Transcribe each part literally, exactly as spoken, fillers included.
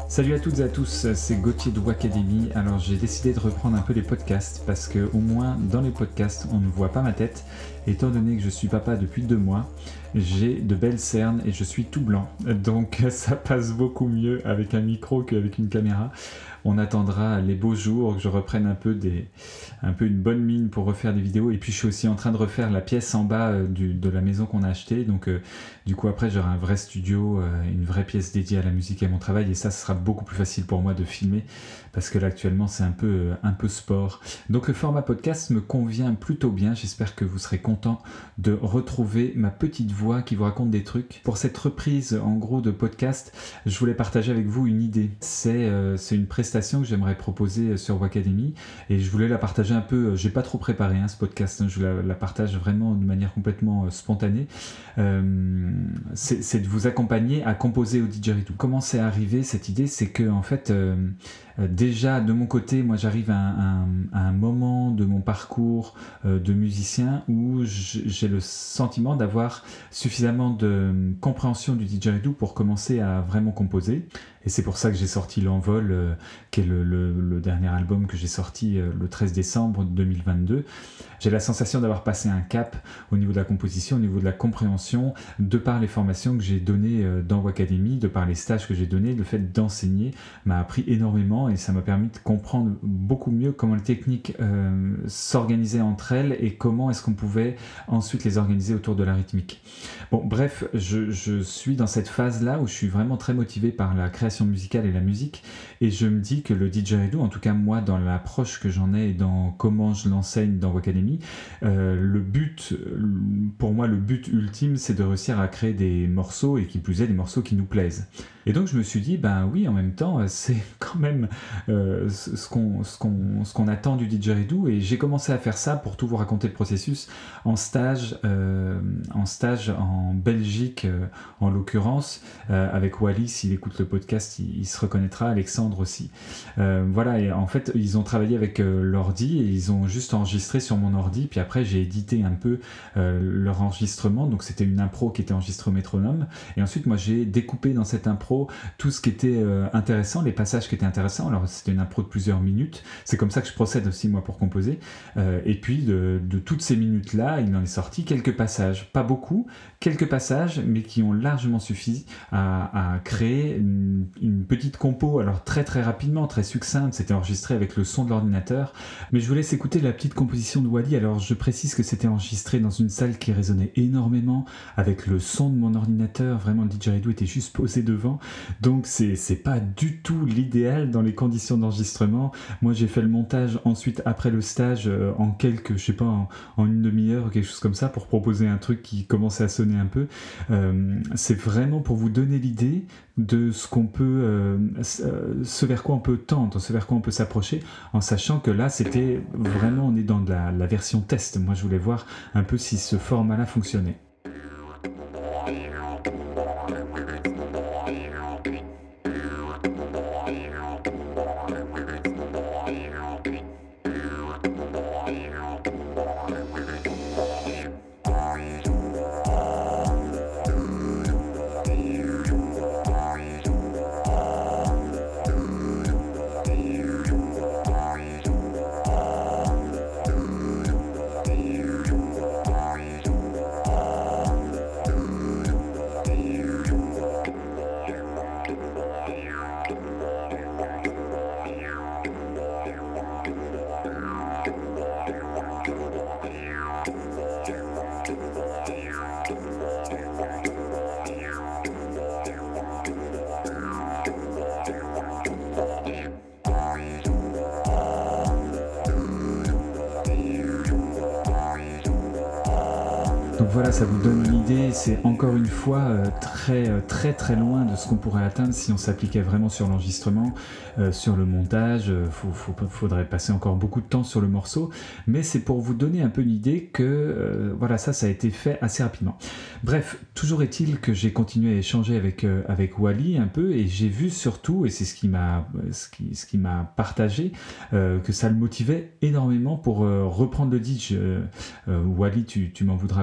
Salut à toutes et à tous, c'est Gauthier de Wacademy. Alors j'ai décidé de reprendre un peu les podcasts parce que au moins dans les podcasts on ne voit pas ma tête. Étant donné que je suis papa depuis deux mois, j'ai de belles cernes et je suis tout blanc. Donc ça passe beaucoup mieux avec un micro qu'avec une caméra. On attendra les beaux jours, que je reprenne un peu, des, un peu une bonne mine pour refaire des vidéos. Et puis je suis aussi en train de refaire la pièce en bas euh, du, de la maison qu'on a achetée. Donc euh, du coup après j'aurai un vrai studio, euh, une vraie pièce dédiée à la musique et à mon travail. Et ça, ce sera beaucoup plus facile pour moi de filmer parce que là actuellement c'est un peu, euh, un peu sport. Donc le format podcast me convient plutôt bien. J'espère que vous serez content de retrouver ma petite voix qui vous raconte des trucs. Pour cette reprise en gros de podcast, je voulais partager avec vous une idée. C'est, euh, c'est une prestation que j'aimerais proposer sur Wacademy et je voulais la partager un peu, j'ai pas trop préparé hein, ce podcast, je la, la partage vraiment de manière complètement spontanée. Euh, c'est, c'est de vous accompagner à composer au didgeridoo. Comment c'est arrivé cette idée? C'est que en fait euh, déjà de mon côté, moi j'arrive à un, un, à un moment de mon parcours euh, de musicien où j'ai le sentiment d'avoir suffisamment de compréhension du didgeridoo pour commencer à vraiment composer. Et c'est pour ça que j'ai sorti L'Envol, euh, qui est le, le, le dernier album que j'ai sorti euh, le treize décembre deux mille vingt-deux. J'ai la sensation d'avoir passé un cap au niveau de la composition, au niveau de la compréhension, de par les formations que j'ai données euh, dans Wacademy, de par les stages que j'ai donnés. Le fait d'enseigner m'a appris énormément et ça m'a permis de comprendre beaucoup mieux comment les techniques euh, s'organisaient entre elles et comment est-ce qu'on pouvait ensuite les organiser autour de la rythmique. Bon, bref, je, je suis dans cette phase-là où je suis vraiment très motivé par la création musicale et la musique et je me dis que le didgeridoo, en tout cas moi dans l'approche que j'en ai et dans comment je l'enseigne dans Wacademy, euh, le but, pour moi le but ultime c'est de réussir à créer des morceaux et qui plus est des morceaux qui nous plaisent. Et donc je me suis dit, ben oui, en même temps, c'est quand même euh, ce, qu'on, ce, qu'on, ce qu'on attend du didgeridoo. Et j'ai commencé à faire ça, pour tout vous raconter le processus, en stage, euh, en, stage en Belgique, euh, en l'occurrence, euh, avec Wally, s'il écoute le podcast, il, il se reconnaîtra, Alexandre aussi. Euh, voilà, et en fait, ils ont travaillé avec euh, l'ordi et ils ont juste enregistré sur mon ordi. Puis après, j'ai édité un peu euh, leur enregistrement. Donc c'était une impro qui était enregistrée au métronome. Et ensuite, moi, j'ai découpé dans cette impro tout ce qui était euh, intéressant, les passages qui étaient intéressants. Alors c'était une impro de plusieurs minutes, c'est comme ça que je procède aussi moi pour composer, euh, et puis de, de toutes ces minutes là il en est sorti quelques passages, pas beaucoup, quelques passages mais qui ont largement suffi à, à créer une, une petite compo, alors très très rapidement, très succincte. C'était enregistré avec le son de l'ordinateur, mais je vous laisse écouter la petite composition de Wally. Alors je précise que c'était enregistré dans une salle qui résonnait énormément avec le son de mon ordinateur, vraiment le didgeridoo était juste posé devant. Donc c'est, c'est pas du tout l'idéal dans les conditions d'enregistrement. Moi j'ai fait le montage ensuite après le stage euh, en quelques, je sais pas, en, en une demi-heure ou quelque chose comme ça pour proposer un truc qui commençait à sonner un peu. Euh, c'est vraiment pour vous donner l'idée de ce qu'on peut, euh, ce vers quoi on peut tendre, ce vers quoi on peut s'approcher, en sachant que là c'était vraiment, on est dans de la, la version test. Moi je voulais voir un peu si ce format-là fonctionnait. Donc voilà, ça vous donne une idée, c'est encore une fois euh, très euh, très très loin de ce qu'on pourrait atteindre si on s'appliquait vraiment sur l'enregistrement, euh, sur le montage. Il faut, faut, faudrait passer encore beaucoup de temps sur le morceau, mais c'est pour vous donner un peu une idée que euh, voilà, ça, ça a été fait assez rapidement. Bref, toujours est-il que j'ai continué à échanger avec, euh, avec Wally un peu, et j'ai vu surtout, et c'est ce qui m'a, ce qui, ce qui m'a partagé, euh, que ça le motivait énormément pour euh, reprendre le didge. Euh, euh, Wally, tu, tu m'en voudras pas si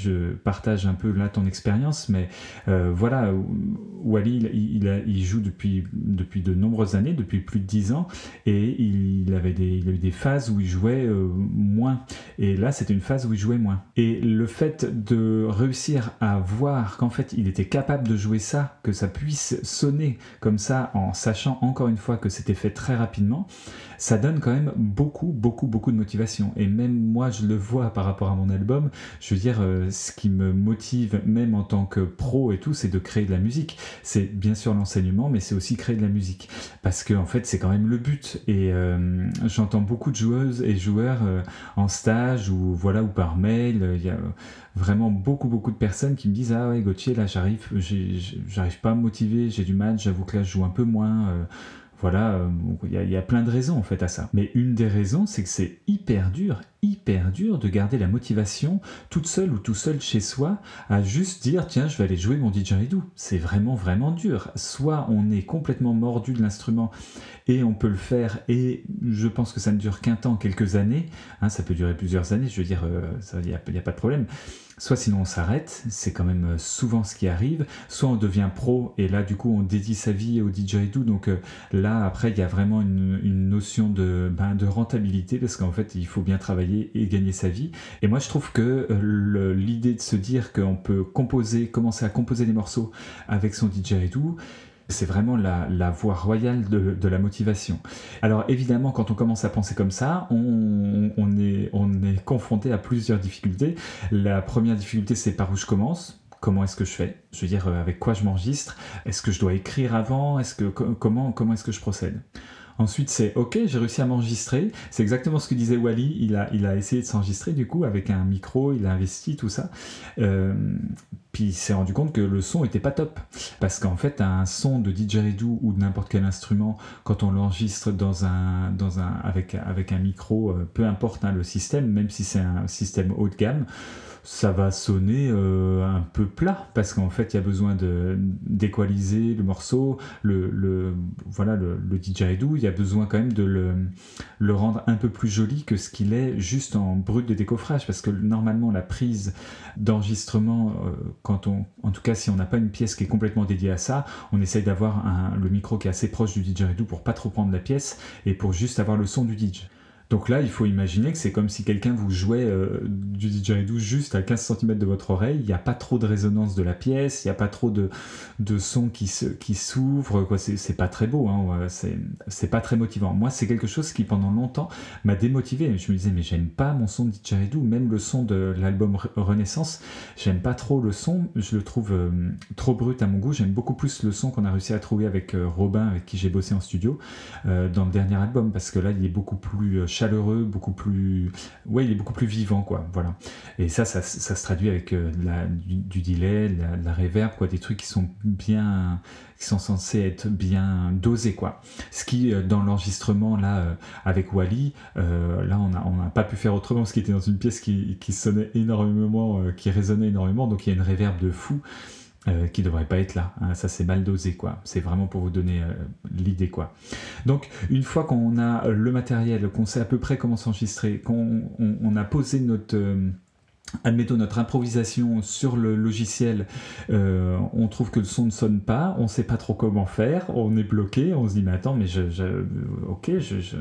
je partage un peu là ton expérience, mais euh, voilà, Wally, il, il, a, il joue depuis, depuis de nombreuses années, depuis plus de dix ans, et il avait des, il a eu des phases où il jouait euh, moins. Et là, c'était une phase où il jouait moins. Et le fait de réussir à voir qu'en fait, il était capable de jouer ça, que ça puisse sonner comme ça, en sachant encore une fois que c'était fait très rapidement, ça donne quand même beaucoup, beaucoup, beaucoup de motivation. Et même moi, je le vois par rapport à mon album, je veux dire, euh, ce qui me motive, même en tant que pro et tout, c'est de créer de la musique. C'est bien sûr l'enseignement, mais c'est aussi créer de la musique. Parce que, en fait, c'est quand même le but. Et euh, j'entends beaucoup de joueuses et joueurs euh, en stage ou, voilà, ou par mail. Il y a vraiment beaucoup, beaucoup de personnes qui me disent « Ah ouais, Gauthier, là, j'arrive, j'ai, j'arrive pas à me motiver, j'ai du mal, j'avoue que là, je joue un peu moins. Euh, » Voilà, il euh, y, y a plein de raisons en fait à ça. Mais une des raisons, c'est que c'est hyper dur, hyper dur de garder la motivation toute seule ou tout seul chez soi à juste dire tiens, je vais aller jouer mon didgeridoo. C'est vraiment, vraiment dur. Soit on est complètement mordu de l'instrument et on peut le faire, et je pense que ça ne dure qu'un temps, quelques années, hein, ça peut durer plusieurs années, je veux dire, il n'y a, y a pas de problème. Soit sinon on s'arrête, c'est quand même souvent ce qui arrive, soit on devient pro et là du coup on dédie sa vie au didgeridoo, donc euh, là après il y a vraiment une, une notion de, ben, de rentabilité, parce qu'en fait il faut bien travailler et gagner sa vie. Et moi je trouve que euh, le, l'idée de se dire qu'on peut composer, commencer à composer des morceaux avec son didgeridoo, c'est vraiment la, la voie royale de, de la motivation. Alors évidemment, quand on commence à penser comme ça, on, on, est, on est confronté à plusieurs difficultés. La première difficulté, c'est par où je commence. Comment est-ce que je fais ? Je veux dire, avec quoi je m'enregistre ? Est-ce que je dois écrire avant ? Est-ce que, comment, comment est-ce que je procède ? Ensuite, c'est ok, j'ai réussi à m'enregistrer. C'est exactement ce que disait Wally. Il a, il a essayé de s'enregistrer du coup avec un micro, il a investi tout ça. Euh, puis il s'est rendu compte que le son était pas top. Parce qu'en fait, un son de didgeridoo ou de n'importe quel instrument, quand on l'enregistre dans un, dans un, avec, avec un micro, peu importe hein, le système, même si c'est un système haut de gamme, ça va sonner euh, un peu plat, parce qu'en fait il y a besoin de, d'équaliser le morceau, le, le, voilà, le, le didgeridoo, il y a besoin quand même de le, le rendre un peu plus joli que ce qu'il est juste en brut de décoffrage, parce que normalement la prise d'enregistrement, euh, quand on, en tout cas si on n'a pas une pièce qui est complètement dédiée à ça, on essaye d'avoir un, le micro qui est assez proche du didgeridoo pour pas trop prendre la pièce et pour juste avoir le son du didge. Donc là, il faut imaginer que c'est comme si quelqu'un vous jouait euh, du didgeridoo juste à quinze centimètres de votre oreille. Il n'y a pas trop de résonance de la pièce, il n'y a pas trop de, de son qui, se, qui s'ouvre. Quoi. C'est, c'est pas très beau, hein. c'est, c'est pas très motivant. Moi, c'est quelque chose qui, pendant longtemps, m'a démotivé. Je me disais, mais j'aime pas mon son de didgeridoo, même le son de l'album Renaissance, j'aime pas trop le son. Je le trouve euh, trop brut à mon goût. J'aime beaucoup plus le son qu'on a réussi à trouver avec euh, Robin, avec qui j'ai bossé en studio, euh, dans le dernier album, parce que là, il est beaucoup plus euh, chaleureux, beaucoup plus, ouais, il est beaucoup plus vivant, quoi. Voilà. Et ça, ça, ça se traduit avec euh, la, du, du delay, la, la reverb, quoi, des trucs qui sont bien, qui sont censés être bien dosés, quoi. Ce qui, euh, dans l'enregistrement là, euh, avec Wally, euh, là, on a, on n'a pas pu faire autrement, parce qu'il était dans une pièce qui, qui sonnait énormément, euh, qui résonnait énormément, donc il y a une reverb de fou. Euh, qui devrait pas être là, hein. Ça c'est mal dosé, quoi. C'est vraiment pour vous donner euh, l'idée, quoi. Donc une fois qu'on a le matériel, qu'on sait à peu près comment s'enregistrer, qu'on on, on a posé notre euh, admettons notre improvisation sur le logiciel, euh, on trouve que le son ne sonne pas, on sait pas trop comment faire, on est bloqué, on se dit mais attends, mais je, je ok, je, je...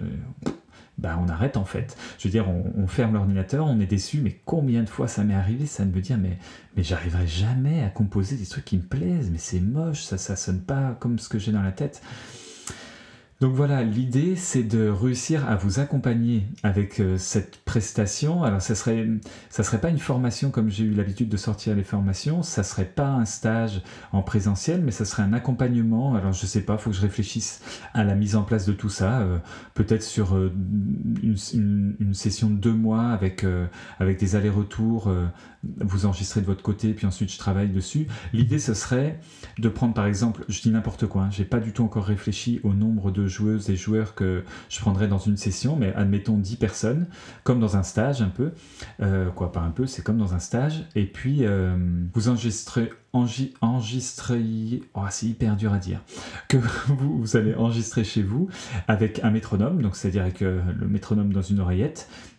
Bah, on arrête en fait. Je veux dire, on, on ferme l'ordinateur, on est déçu, mais combien de fois ça m'est arrivé, ça de me dire, mais, mais j'arriverai jamais à composer des trucs qui me plaisent, mais c'est moche, ça, ça sonne pas comme ce que j'ai dans la tête. Donc voilà, l'idée c'est de réussir à vous accompagner avec euh, cette prestation. Alors ça serait, ça serait pas une formation comme j'ai eu l'habitude de sortir les formations, ça serait pas un stage en présentiel, mais ça serait un accompagnement. Alors je sais pas, faut que je réfléchisse à la mise en place de tout ça, euh, peut-être sur euh, une, une, une session de deux mois avec, euh, avec des allers-retours, euh, vous enregistrez de votre côté, puis ensuite je travaille dessus. L'idée ce serait de prendre par exemple, je dis n'importe quoi, hein, j'ai pas du tout encore réfléchi au nombre de joueuses et joueurs que je prendrais dans une session, mais admettons dix personnes, comme dans un stage un peu, euh, quoi pas un peu, c'est comme dans un stage, et puis euh, vous enregistrez, engi, enregistrez, oh, c'est hyper dur à dire, que vous, vous allez enregistrer chez vous avec un métronome, donc c'est-à-dire avec euh, le métronome dans une oreillette,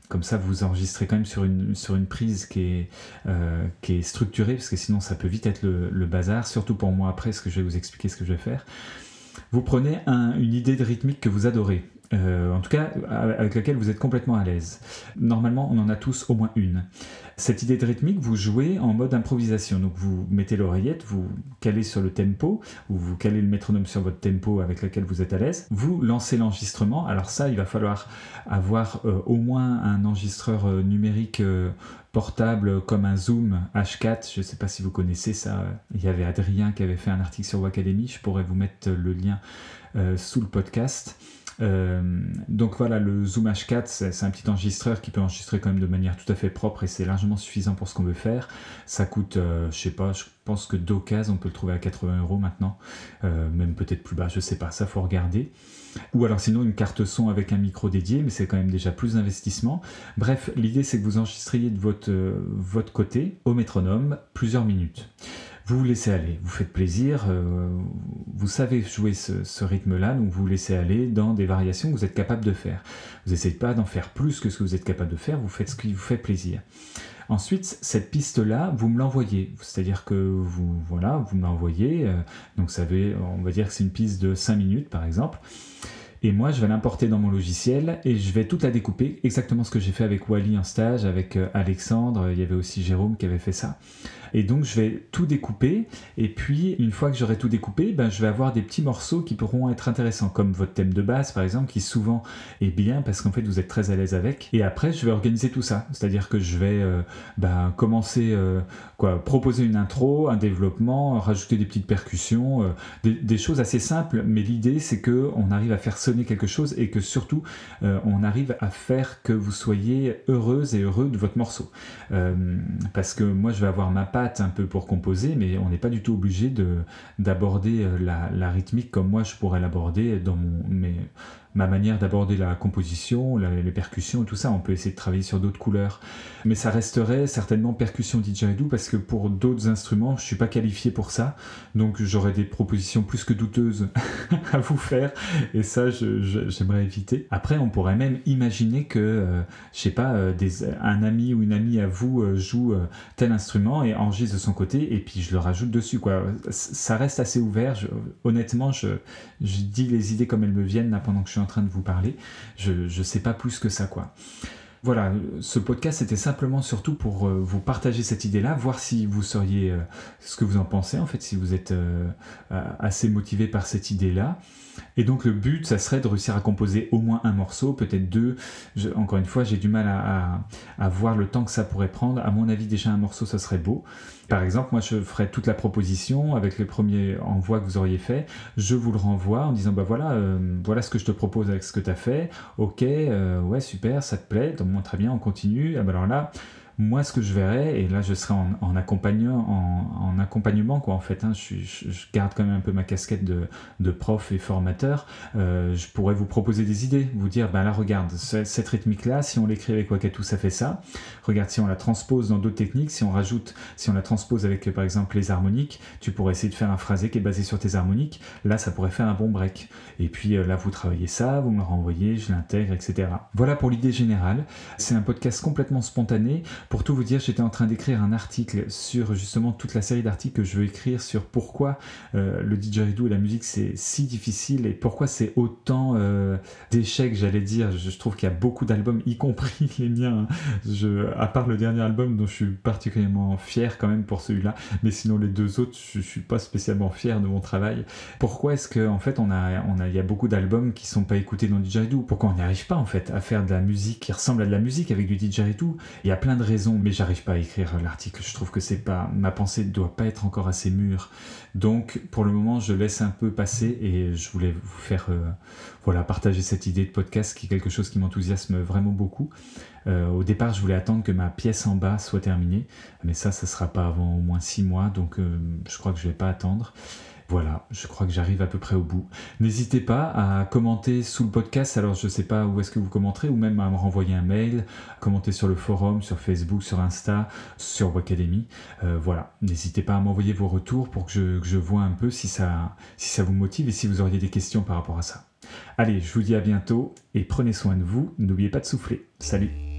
Comme ça, vous enregistrez quand même sur une, sur une prise qui est, euh, qui est structurée, parce que sinon ça peut vite être le, le bazar, surtout pour moi après, parce que je vais vous expliquer ce que je vais faire. Vous prenez un, une idée de rythmique que vous adorez. Euh, en tout cas avec laquelle vous êtes complètement à l'aise. Normalement, on en a tous au moins une. Cette idée de rythmique, vous jouez en mode improvisation. Donc vous mettez l'oreillette, vous calez sur le tempo, ou vous calez le métronome sur votre tempo avec lequel vous êtes à l'aise. Vous lancez l'enregistrement. Alors ça, il va falloir avoir euh, au moins un enregistreur euh, numérique euh, portable comme un Zoom H quatre. Je ne sais pas si vous connaissez ça. Il y avait Adrien qui avait fait un article sur Wacademy. Je pourrais vous mettre le lien euh, sous le podcast. Euh, donc voilà, le Zoom H quatre, c'est, c'est un petit enregistreur qui peut enregistrer quand même de manière tout à fait propre et c'est largement suffisant pour ce qu'on veut faire. Ça coûte, euh, je sais pas, je pense que d'occasion on peut le trouver à quatre-vingts euros maintenant, euh, même peut-être plus bas, je sais pas, ça faut regarder. Ou alors sinon une carte son avec un micro dédié, mais c'est quand même déjà plus d'investissement. Bref, l'idée c'est que vous enregistriez de votre, euh, votre côté au métronome plusieurs minutes. Vous vous laissez aller, vous faites plaisir, euh, vous savez jouer ce, ce rythme-là, donc vous vous laissez aller dans des variations que vous êtes capable de faire. Vous n'essayez pas d'en faire plus que ce que vous êtes capable de faire, vous faites ce qui vous fait plaisir. Ensuite, cette piste-là, vous me l'envoyez, c'est-à-dire que vous, voilà, vous me l'envoyez, euh, donc ça veut, on va dire que c'est une piste de cinq minutes par exemple. Et moi, je vais l'importer dans mon logiciel et je vais toute la découper, exactement ce que j'ai fait avec Wally en stage, avec Alexandre, il y avait aussi Jérôme qui avait fait ça. Et donc, je vais tout découper et puis, une fois que j'aurai tout découpé, ben, je vais avoir des petits morceaux qui pourront être intéressants, comme votre thème de base, par exemple, qui souvent est bien parce qu'en fait, vous êtes très à l'aise avec. Et après, je vais organiser tout ça, c'est-à-dire que je vais euh, ben, commencer, euh, quoi, proposer une intro, un développement, rajouter des petites percussions, euh, des, des choses assez simples, mais l'idée, c'est qu'on arrive à faire sonner quelque chose et que surtout euh, on arrive à faire que vous soyez heureuse et heureux de votre morceau euh, parce que moi je vais avoir ma patte un peu pour composer, mais on n'est pas du tout obligé de, d'aborder la, la rythmique comme moi je pourrais l'aborder dans mon, mes, ma manière d'aborder la composition, la, les percussions et tout ça. On peut essayer de travailler sur d'autres couleurs, mais ça resterait certainement percussion didgeridoo parce que pour d'autres instruments je suis pas qualifié pour ça, donc j'aurais des propositions plus que douteuses à vous faire et ça je, je, j'aimerais éviter. Après on pourrait même imaginer que euh, je sais pas, euh, des, un ami ou une amie à vous euh, joue euh, tel instrument et enregistre de son côté et puis je le rajoute dessus quoi. Ça reste assez ouvert. Je, honnêtement je, je dis les idées comme elles me viennent là pendant que je suis en train de vous parler. Je, je sais pas plus que ça quoi. Voilà, ce podcast c'était simplement surtout pour euh, vous partager cette idée-là, voir si vous seriez, euh, ce que vous en pensez en fait, si vous êtes euh, assez motivé par cette idée-là. Et donc le but, ça serait de réussir à composer au moins un morceau, peut-être deux. Je, encore une fois, j'ai du mal à, à, à voir le temps que ça pourrait prendre. À mon avis, déjà un morceau, ça serait beau. Par exemple, moi, je ferais toute la proposition avec les premiers envois que vous auriez fait. Je vous le renvoie en disant, bah voilà, euh, voilà ce que je te propose avec ce que tu as fait. Ok, euh, ouais, super, ça te plaît. Donc, moi, très bien, on continue. Ah, bah alors là... Moi, ce que je verrais, et là je serais en, en, accompagnant, en, en accompagnement, quoi, en fait, hein, je, je, je garde quand même un peu ma casquette de, de prof et formateur, euh, je pourrais vous proposer des idées, vous dire, ben là, regarde, cette rythmique-là, si on l'écrit avec Wackatou, ça fait ça. Regarde, si on la transpose dans d'autres techniques, si on rajoute, si on la transpose avec, par exemple, les harmoniques, tu pourrais essayer de faire un phrasé qui est basé sur tes harmoniques, là, ça pourrait faire un bon break. Et puis là, vous travaillez ça, vous me le renvoyez, je l'intègre, et cetera. Voilà pour l'idée générale. C'est un podcast complètement spontané. Pour tout vous dire, j'étais en train d'écrire un article sur justement toute la série d'articles que je veux écrire sur pourquoi euh, le didgeridoo et la musique c'est si difficile et pourquoi c'est autant euh, d'échecs, j'allais dire. Je, je trouve qu'il y a beaucoup d'albums, y compris les miens. Hein. Je, à part le dernier album dont je suis particulièrement fier quand même pour celui-là, mais sinon les deux autres, je, je suis pas spécialement fier de mon travail. Pourquoi est-ce que en fait on a, on a, il y a beaucoup d'albums qui sont pas écoutés dans le didgeridoo? Pourquoi on n'y arrive pas en fait à faire de la musique qui ressemble à de la musique avec du didgeridoo? Il y a plein de raisons, mais j'arrive pas à écrire l'article. Je trouve que c'est pas, ma pensée ne doit pas être encore assez mûre. Donc, pour le moment, je laisse un peu passer et je voulais vous faire, euh, voilà, partager cette idée de podcast qui est quelque chose qui m'enthousiasme vraiment beaucoup. Euh, au départ, je voulais attendre que ma pièce en bas soit terminée, mais ça, ça sera pas avant au moins six mois, donc euh, je crois que je vais pas attendre. Voilà, je crois que j'arrive à peu près au bout. N'hésitez pas à commenter sous le podcast, alors je ne sais pas où est-ce que vous commenterez, ou même à me renvoyer un mail, commenter sur le forum, sur Facebook, sur Insta, sur Wacademy. Euh, voilà, n'hésitez pas à m'envoyer vos retours pour que je, que je vois un peu si ça, si ça vous motive et si vous auriez des questions par rapport à ça. Allez, je vous dis à bientôt et prenez soin de vous, n'oubliez pas de souffler. Salut!